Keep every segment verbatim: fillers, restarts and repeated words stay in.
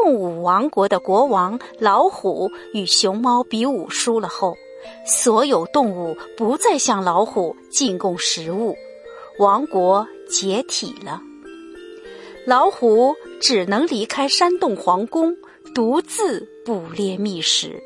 动物王国的国王老虎与熊猫比武输了后，所有动物不再向老虎进贡食物，王国解体了。老虎只能离开山洞皇宫，独自捕猎觅食。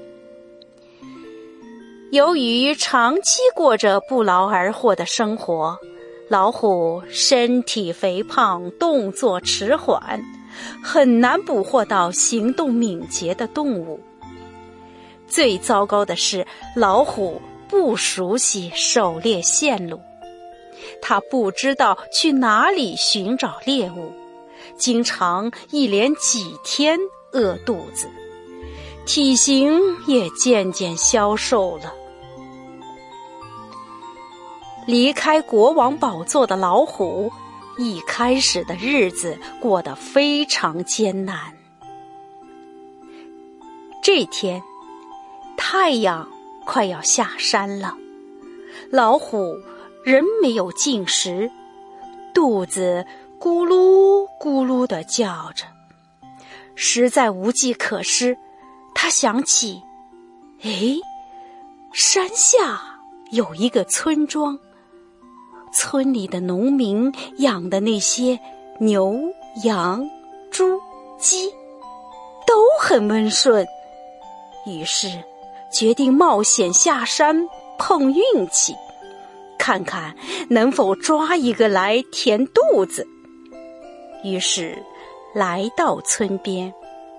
由于长期过着不劳而获的生活，老虎身体肥胖，动作迟缓，很难捕获到行动敏捷的动物。最糟糕的是，老虎不熟悉狩猎线路，它不知道去哪里寻找猎物，经常一连几天饿肚子，体型也渐渐消瘦了。离开国王宝座的老虎，一开始的日子过得非常艰难。这天，太阳快要下山了，老虎仍没有进食，肚子咕噜咕噜地叫着。实在无计可施，他想起，诶，山下有一个村庄，村里的农民养的那些牛、羊、猪、鸡都很温顺，于是决定冒险下山碰运气，看看能否抓一个来填肚子。于是来到村边，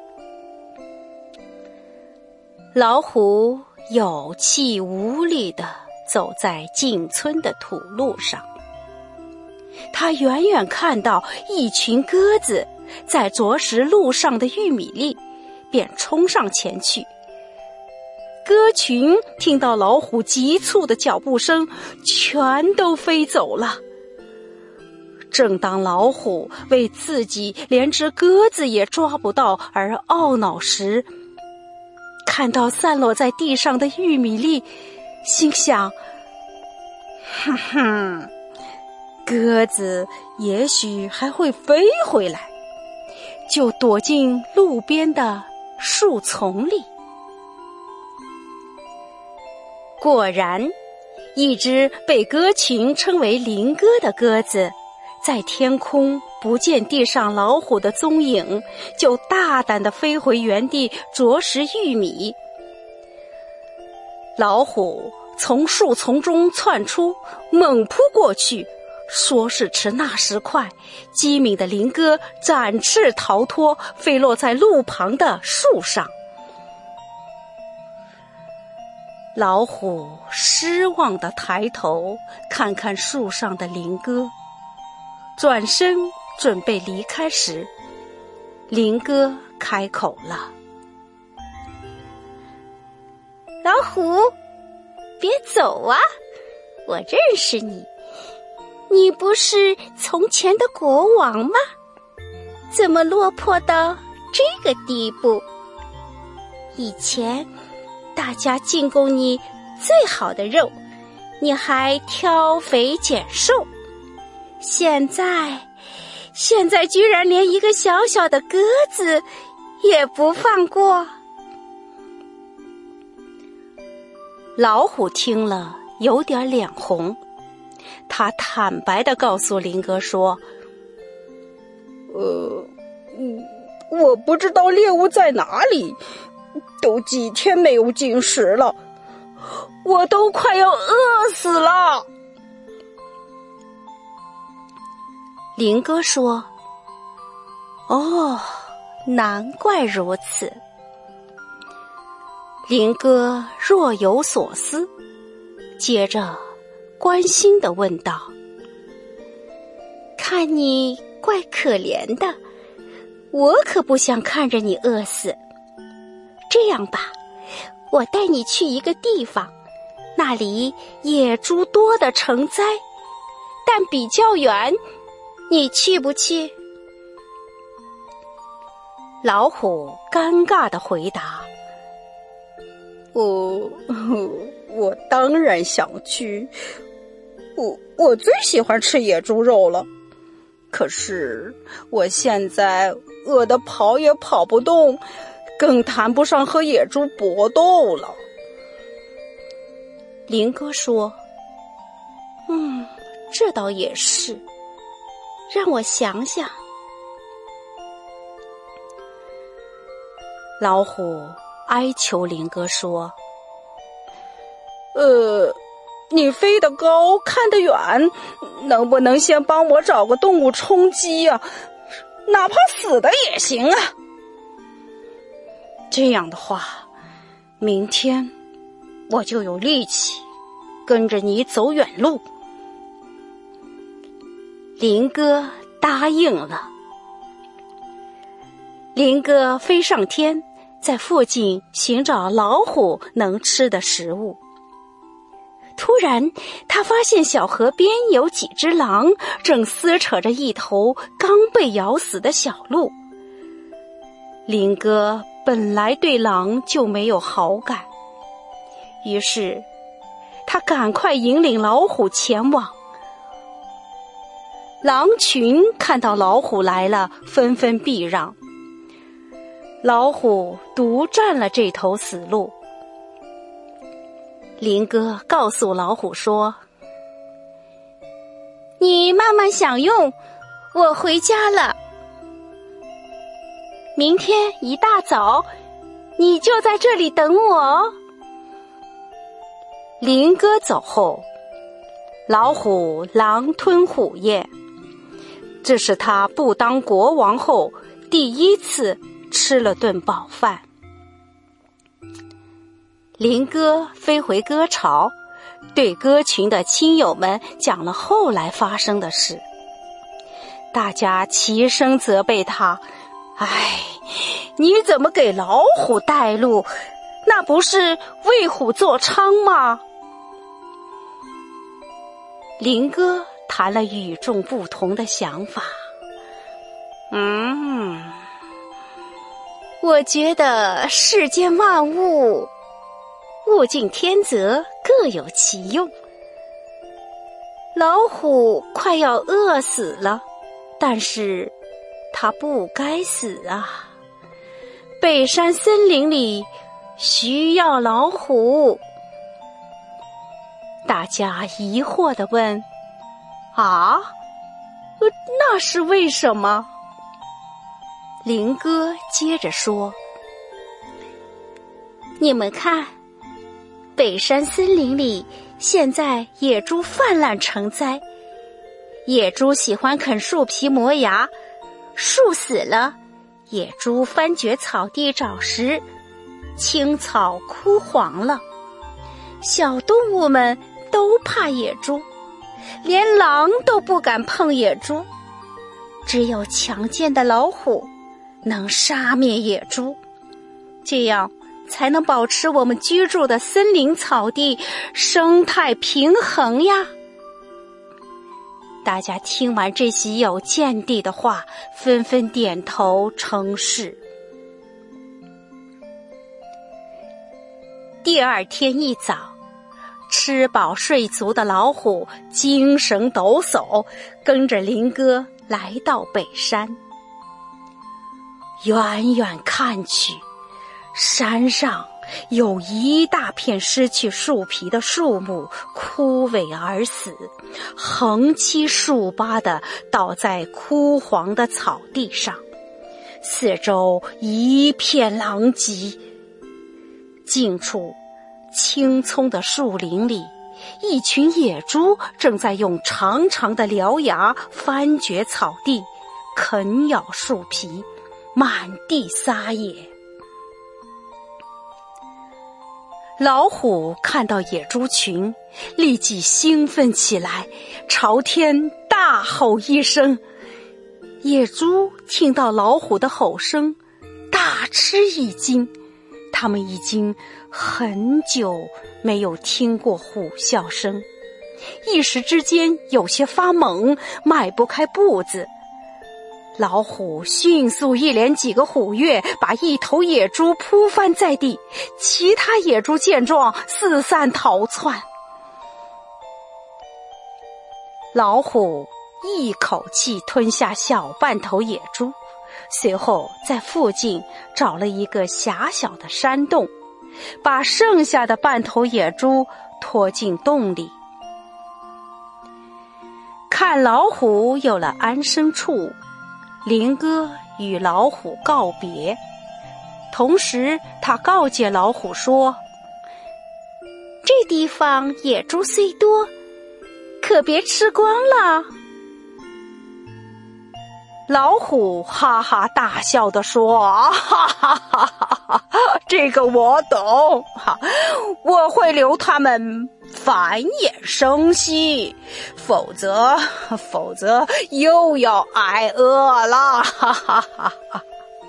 老虎有气无力地走在进村的土路上，他远远看到一群鸽子在啄食路上的玉米粒，便冲上前去。鸽群听到老虎急促的脚步声，全都飞走了。正当老虎为自己连只鸽子也抓不到而懊恼时，看到散落在地上的玉米粒，心想，哼哼，鸽子也许还会飞回来，就躲进路边的树丛里。果然，一只被鸽群称为林鸽的鸽子，在天空不见地上老虎的踪影，就大胆地飞回原地啄食玉米。老虎从树丛中窜出，猛扑过去，说时迟那时快，机敏的林鸽展翅逃脱，飞落在路旁的树上。老虎失望地抬头看看树上的林鸽，转身准备离开时，林鸽开口了： 老虎，别走啊，我认识你，你不是从前的国王吗？怎么落魄到这个地步？以前大家进贡你最好的肉，你还挑肥拣瘦，现在现在居然连一个小小的鸽子也不放过。 老虎听了有点脸红，他坦白地告诉林鸽说： 呃，我不知道猎物在哪里，都几天没有进食了，我都快要饿死了。 林鸽说：哦，难怪如此。林鸽若有所思，接着关心地问道： 看你怪可怜的，我可不想看着你饿死。这样吧，我带你去一个地方，那里野猪多的成灾，但比较远，你去不去？ 老虎尴尬地回答： 哦，我当然想去，我我最喜欢吃野猪肉了。可是我现在饿得跑也跑不动，更谈不上和野猪搏斗了。 林哥说：嗯，这倒也是，让我想想。老虎哀求林哥说： 呃，你飞得高，看得远，能不能先帮我找个动物充饥啊？哪怕死的也行啊。 这样的话，明天我就有力气跟着你走远路。林哥答应了。林哥飞上天，在附近寻找老虎能吃的食物。突然，他发现小河边有几只狼正撕扯着一头刚被咬死的小鹿。林哥本来对狼就没有好感，于是他赶快引领老虎前往。狼群看到老虎来了，纷纷避让。老虎独占了这头死鹿。林哥告诉老虎说： 你慢慢享用，我回家了。明天一大早，你就在这里等我。 林哥走后，老虎狼吞虎咽，这是他不当国王后第一次吃了顿饱饭。林哥飞回歌巢，对歌群的亲友们讲了后来发生的事。大家齐声责备他：哎，你怎么给老虎带路？那不是为虎作伥吗？林哥谈了与众不同的想法。嗯， 我觉得世间万物物竞天择，各有其用。老虎快要饿死了，但是它不该死啊！北山森林里需要老虎。大家疑惑地问：啊，呃，那是为什么？林哥接着说：你们看，北山森林里现在野猪泛滥成灾，野猪喜欢啃树皮磨牙，树死了，野猪翻掘草地找食，青草枯黄了，小动物们都怕野猪，连狼都不敢碰野猪，只有强健的老虎能杀灭野猪，这样才能保持我们居住的森林草地生态平衡呀。大家听完这些有见地的话，纷纷点头称是。第二天一早，吃饱睡足的老虎精神抖擞，跟着林哥来到北山。远远看去，山上有一大片失去树皮的树木枯萎而死，横七竖八地倒在枯黄的草地上，四周一片狼藉。近处青葱的树林里，一群野猪正在用长长的獠牙翻掘草地，啃咬树皮，满地撒野。老虎看到野猪群，立即兴奋起来，朝天大吼一声。野猪听到老虎的吼声，大吃一惊，他们已经很久没有听过虎啸声，一时之间有些发懵，迈不开步子。老虎迅速一连几个虎跃，把一头野猪扑翻在地，其他野猪见状四散逃窜。老虎一口气吞下小半头野猪， 随后在附近找了一个狭小的山洞，把剩下的半头野猪拖进洞里。看老虎有了安身处，林哥与老虎告别，同时他告诫老虎说： 这地方野猪虽多，可别吃光了。 老虎哈哈大笑地说：哈哈哈哈，这个我懂，我会留它们繁衍生息，否则否则又要挨饿了，哈哈哈哈。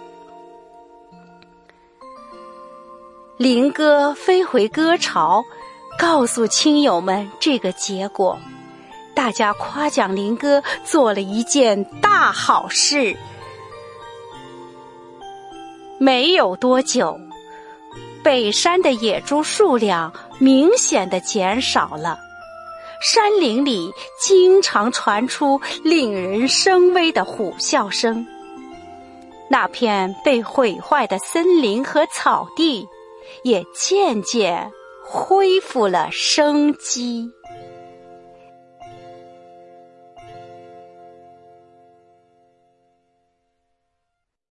林哥飞回歌巢，告诉亲友们这个结果，大家夸奖林哥做了一件大好事。没有多久，北山的野猪数量明显地减少了，山林里经常传出令人生畏的虎啸声。那片被毁坏的森林和草地也渐渐恢复了生机。